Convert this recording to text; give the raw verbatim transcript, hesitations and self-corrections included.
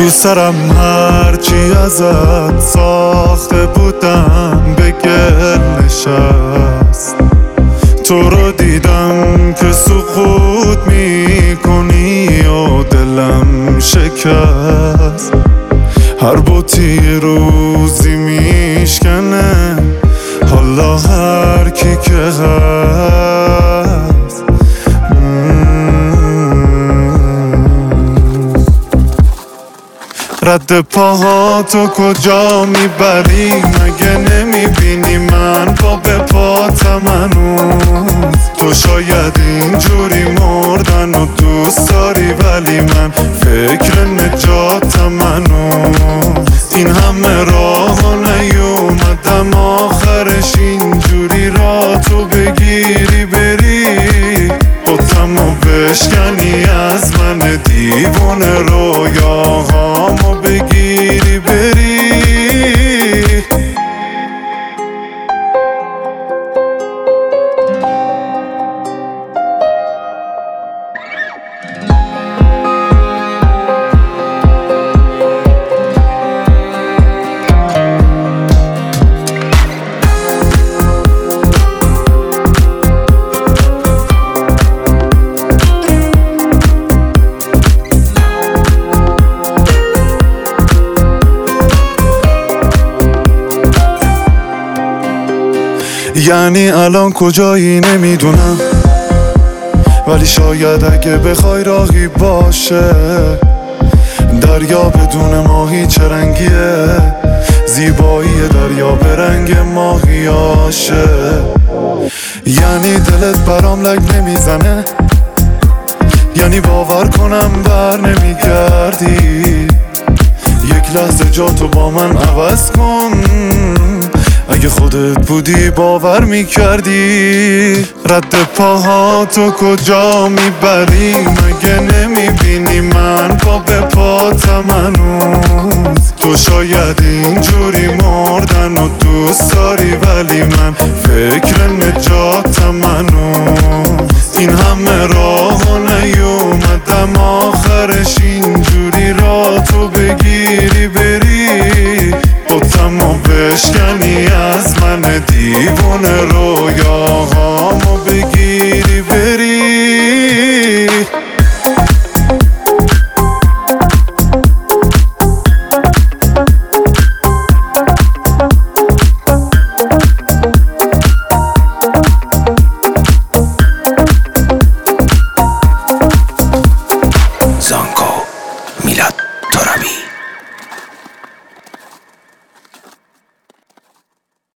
تو سرم هرچی ازت ساخته بودم به گل نشست. تو رو دیدم که سقوط میکنی و دلم شکست. هر بوتی روزی میشکنه حالا هر کی که هست. رد پاهاتو کجا میبری؟ مگه نمیبینی من پا به پاتم هنوز؟ تو شاید اینجوری مردن و دوست داری ولی من فکر نجاتم هنوز. این همه راه نیومدم آخرش اینجوری را تو بگیری بری بطمو بشکنی از من دیوونه رویاهامو بگیری بری. یعنی الان کجایی نمیدونم، ولی شاید اگه بخوای راهی باشه. دریا بدون ماهی چه رنگیه؟ زیبایی دریا به رنگ ماهیاشه. یعنی دلت برام لگ نمیزنه؟ یعنی باور کنم بر نمیگردی؟ یک لحظه جاتو با من عوض کن، اگه خودت بودی باور میکردی. رد پاهاتو کجا میبری؟ مگه نمیبینی من پا به پاتم هنوز؟ تو شاید اینجوری مردن و دوست داری ولی من فکر نجاتم هنوز.